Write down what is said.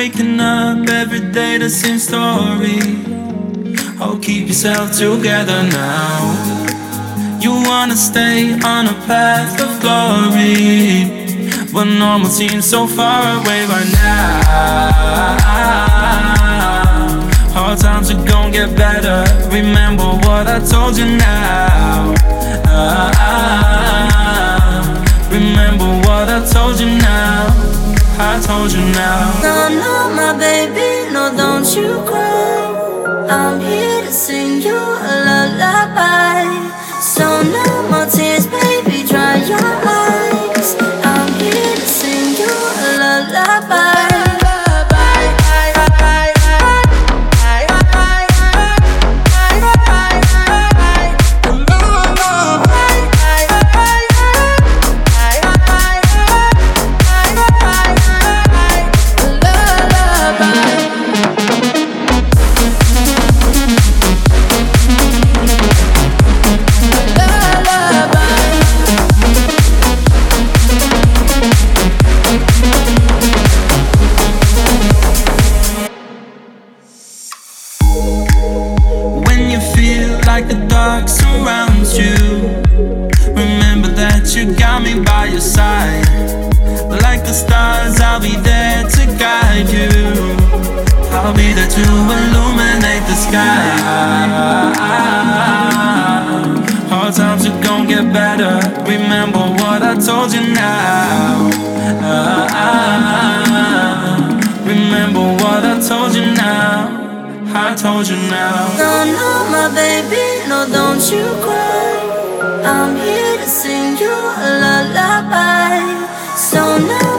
waking up every day the same story. Oh, keep yourself together now. You wanna stay on a path of glory, but normal seems so far away right now. Hard times are gonna get better. Remember what I told you now. Remember what I told you now. I told you now. No, no, my baby, no, don't you cry. I'm here to sing you a lullaby. So no more tears, baby, dry your eyes. I'm here to sing you a lullaby. Like the dark surrounds you, remember that you got me by your side. Like the stars, I'll be there to guide you. I'll be there to illuminate the sky. Hard times are gonna get better. Remember what I told you now. Remember what I told you now. I told you now. No, no, my baby, no, don't you cry. I'm here to sing you a lullaby. So now